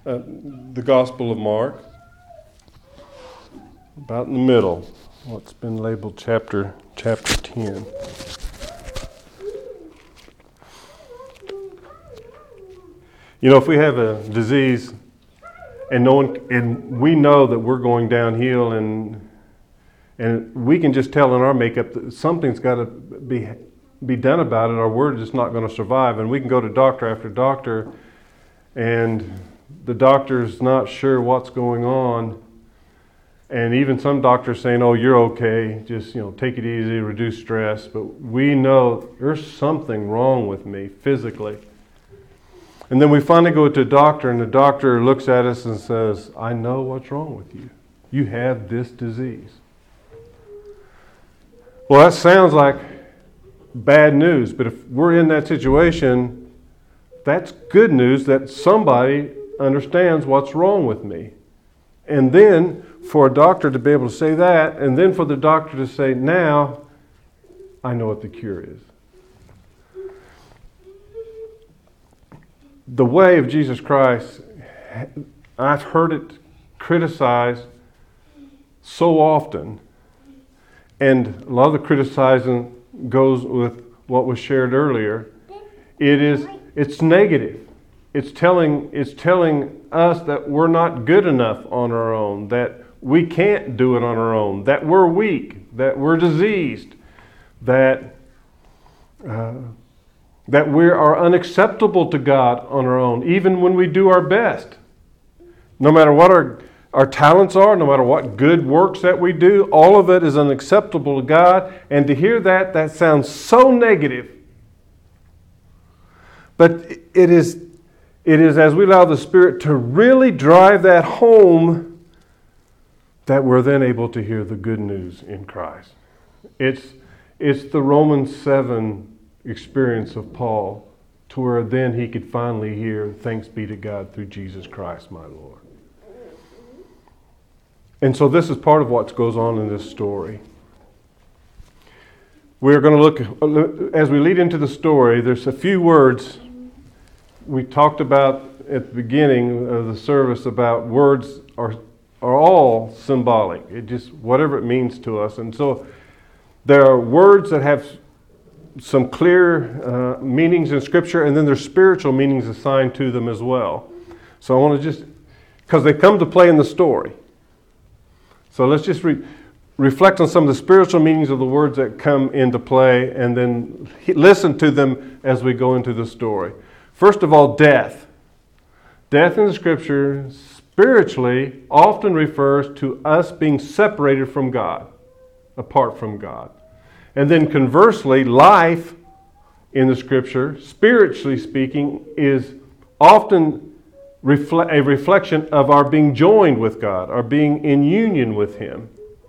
the Gospel of Mark, about in the middle, what's been labeled chapter 10. You know, if we have a disease and we know that we're going downhill, and we can just tell in our makeup that something's got to be done about it, or we're just not going to survive. And we can go to doctor after doctor, and the doctor's not sure what's going on. And even some doctors saying, "Oh, you're okay. Just take it easy, reduce stress." But we know there's something wrong with me physically. And then we finally go to a doctor, and the doctor looks at us and says, "I know what's wrong with you. You have this disease." Well, that sounds like bad news, but if we're in that situation, that's good news that somebody understands what's wrong with me. And then for a doctor to be able to say that, and then for the doctor to say, "Now I know what the cure is." The way of Jesus Christ, I've heard it criticized so often, and a lot of the criticizing goes with what was shared earlier. It's negative. It's telling us that we're not good enough on our own, that we can't do it on our own, that we're weak, that we're diseased, that we are unacceptable to God on our own, even when we do our best. No matter what our talents are, no matter what good works that we do, all of it is unacceptable to God. And to hear that sounds so negative. But it is as we allow the Spirit to really drive that home that we're then able to hear the good news in Christ. It's the Romans 7 experience of Paul, to where then he could finally hear, "Thanks be to God through Jesus Christ, my Lord." And so this is part of what goes on in this story. We're going to look, as we lead into the story, there's a few words we talked about at the beginning of the service about words are all symbolic. It just, whatever it means to us. And so there are words that have some clear meanings in Scripture, and then there's spiritual meanings assigned to them as well. So I want to just, because they come to play in the story. So let's just reflect on some of the spiritual meanings of the words that come into play, and then listen to them as we go into the story. First of all, death. Death in the Scripture spiritually often refers to us being separated from God, apart from God. And then conversely, life in the Scripture, spiritually speaking, is often a reflection of our being joined with God, our being in union with Him.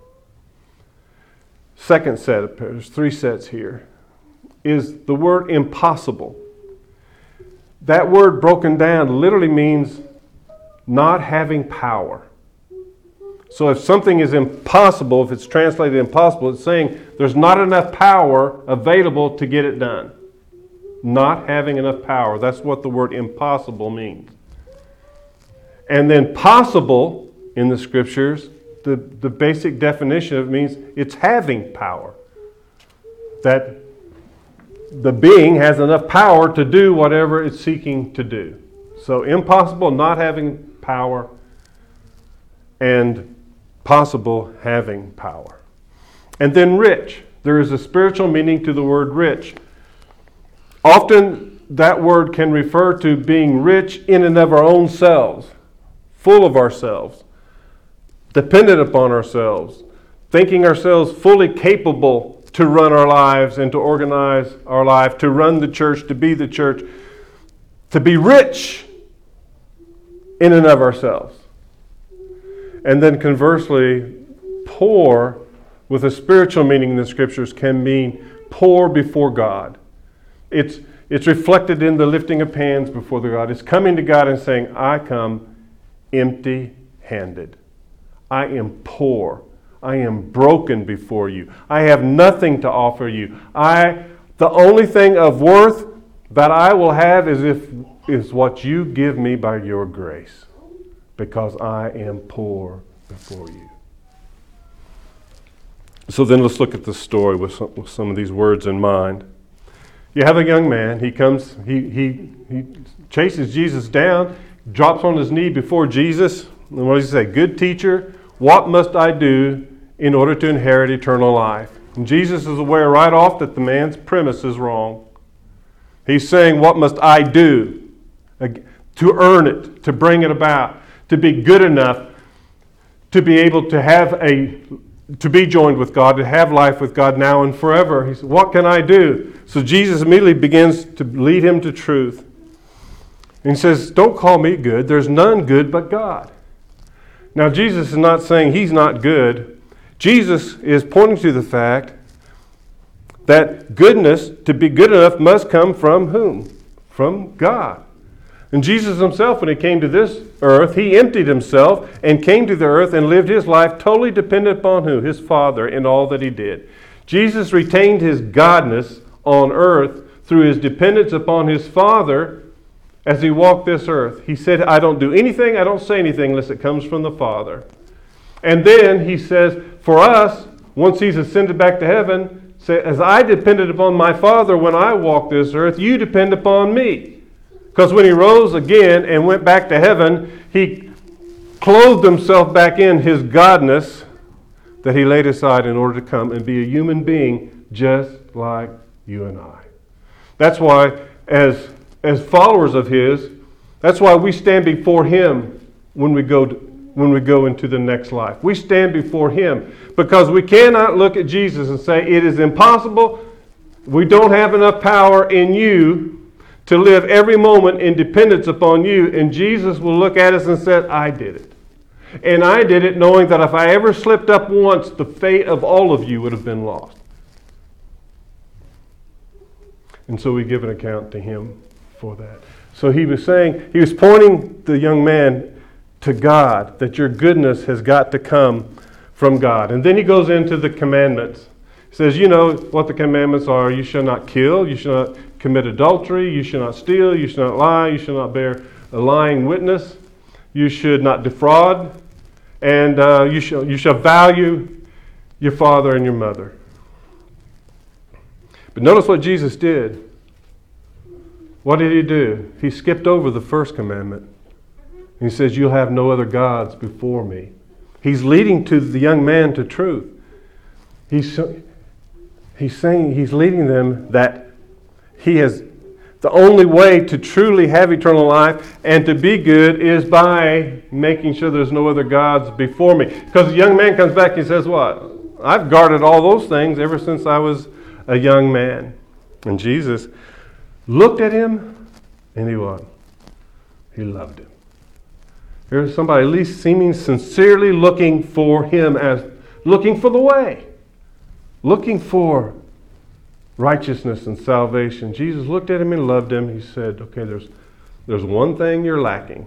Second set, there's 3 sets here, is the word impossible. That word broken down literally means not having power. So if something is impossible, if it's translated impossible, it's saying there's not enough power available to get it done. Not having enough power. That's what the word impossible means. And then possible in the Scriptures, the basic definition of it means it's having power. That the being has enough power to do whatever it's seeking to do. So impossible, not having power, and possible, having power. And then rich. There is a spiritual meaning to the word rich. Often that word can refer to being rich in and of our own selves, full of ourselves, dependent upon ourselves, thinking ourselves fully capable to run our lives and to organize our life, to run the church, to be the church, to be rich in and of ourselves. And then conversely, poor, with a spiritual meaning in the Scriptures, can mean poor before God. It's reflected in the lifting of hands before the God. It's coming to God and saying, "I come empty-handed. I am poor. I am broken before you. I have nothing to offer you. The only thing of worth that I will have is what you give me by your grace." because I am poor before you. So then let's look at the story with some of these words in mind. You have a young man. He comes, he chases Jesus down, drops on his knee before Jesus. And what does he say? Good teacher, what must I do in order to inherit eternal life? And Jesus is aware right off that the man's premise is wrong. He's saying, what must I do to earn it, to bring it about, to be good enough to be able to be joined with God, to have life with God now and forever. He said, what can I do? So Jesus immediately begins to lead him to truth. And he says, don't call me good. There's none good but God. Now Jesus is not saying he's not good. Jesus is pointing to the fact that goodness, to be good enough, must come from whom? From God. And Jesus himself, when he came to this earth, he emptied himself and came to the earth and lived his life totally dependent upon who? His Father in all that he did. Jesus retained his godness on earth through his dependence upon his Father as he walked this earth. He said, I don't do anything, I don't say anything unless it comes from the Father. And then he says, for us, once he's ascended back to heaven, say, as I depended upon my Father when I walked this earth, you depend upon me. Because when he rose again and went back to heaven, he clothed himself back in his godness that he laid aside in order to come and be a human being just like you and I. That's why, as followers of his, that's why we stand before him when we go into the next life. We stand before him because we cannot look at Jesus and say, it is impossible, we don't have enough power in you to live every moment in dependence upon you. And Jesus will look at us and say, I did it. And I did it knowing that if I ever slipped up once, the fate of all of you would have been lost. And so we give an account to him for that. So he was pointing the young man to God, that your goodness has got to come from God. And then he goes into the commandments. He says, you know what the commandments are. You shall not kill. You shall not commit adultery. You shall not steal. You shall not lie. You shall not bear a lying witness. You should not defraud. And you shall value your father and your mother. But notice what Jesus did. What did he do? He skipped over the first commandment. He says, you'll have no other gods before me. He's leading to the young man to truth. He's leading them that he has the only way to truly have eternal life and to be good is by making sure there's no other gods before me. Because the young man comes back and he says, what? I've guarded all those things ever since I was a young man. And Jesus looked at him and he what? He loved him. Here's somebody at least seeming sincerely looking for him, as looking for the way, looking for righteousness and salvation. Jesus looked at him and loved him. He said, okay, there's one thing you're lacking.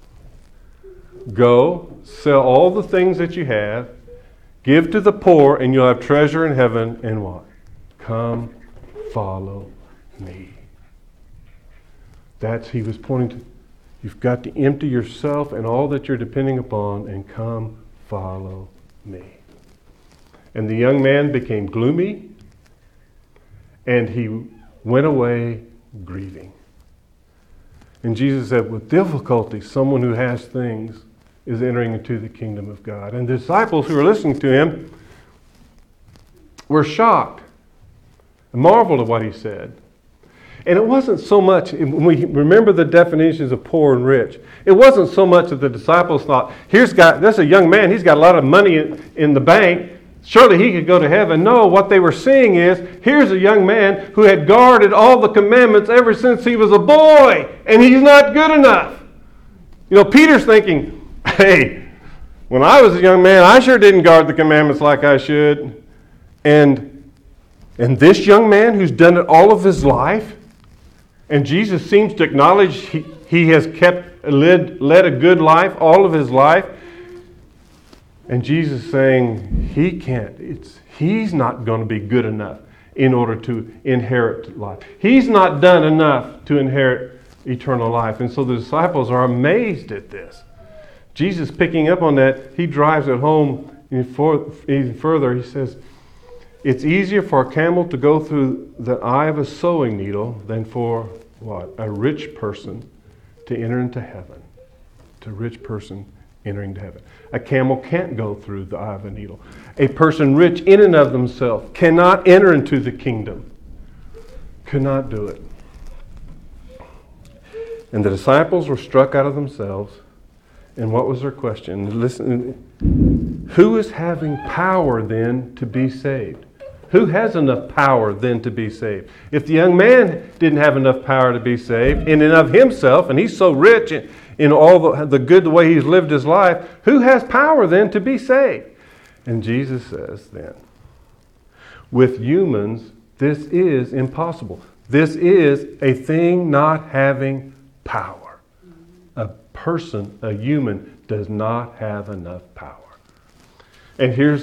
Go, sell all the things that you have, give to the poor, and you'll have treasure in heaven. And what? Come, follow me. He was pointing to. You've got to empty yourself and all that you're depending upon and come follow me. And the young man became gloomy and he went away grieving. And Jesus said, with difficulty, someone who has things is entering into the kingdom of God. And the disciples who were listening to him were shocked and marveled at what he said. And it wasn't so much, when we remember the definitions of poor and rich, it wasn't so much that the disciples thought, there's a young man, he's got a lot of money in the bank, surely he could go to heaven. No, what they were seeing is, here's a young man who had guarded all the commandments ever since he was a boy, and he's not good enough. You know, Peter's thinking, hey, when I was a young man, I sure didn't guard the commandments like I should. And this young man who's done it all of his life, and Jesus seems to acknowledge he has led a good life all of his life. And Jesus saying he's not going to be good enough in order to inherit life. He's not done enough to inherit eternal life. And so the disciples are amazed at this. Jesus, picking up on that, he drives it home even further. He says, it's easier for a camel to go through the eye of a sewing needle than for what? A rich person to enter into heaven. To a rich person entering into heaven. A camel can't go through the eye of a needle. A person rich in and of themselves cannot enter into the kingdom. Could not do it. And the disciples were struck out of themselves. And what was their question? Listen, who is having power then to be saved? Who has enough power then to be saved? If the young man didn't have enough power to be saved in and of himself, and he's so rich in all the good, the way he's lived his life, who has power then to be saved? And Jesus says then, with humans, this is impossible. This is a thing not having power. A person, a human, does not have enough power. And here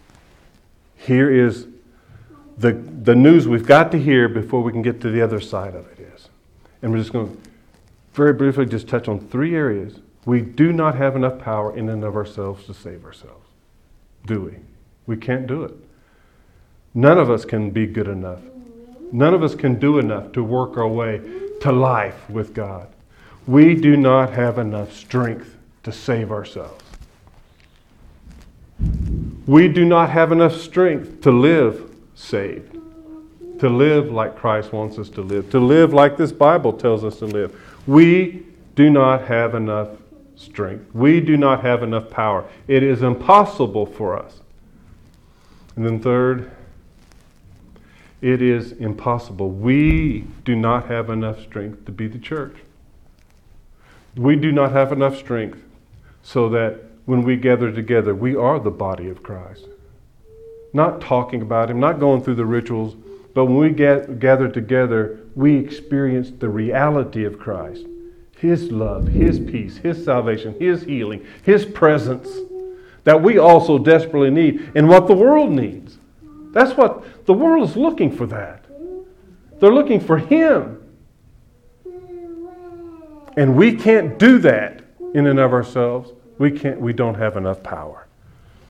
is the news we've got to hear before we can get to the other side of it is. And we're just going to very briefly just touch on 3 areas. We do not have enough power in and of ourselves to save ourselves. Do we? We can't do it. None of us can be good enough. None of us can do enough to work our way to life with God. We do not have enough strength to save ourselves. We do not have enough strength to live saved, to live like Christ wants us to live like this Bible tells us to live. We do not have enough strength. We do not have enough power. It is impossible for us. And then third, it is impossible. We do not have enough strength to be the church. We do not have enough strength so that when we gather together, we are the body of Christ. Not talking about Him, not going through the rituals, but when we gather together, we experience the reality of Christ. His love, His peace, His salvation, His healing, His presence that we also desperately need and what the world needs. That's what the world is looking for that. They're looking for Him. And we can't do that in and of ourselves. We don't have enough power.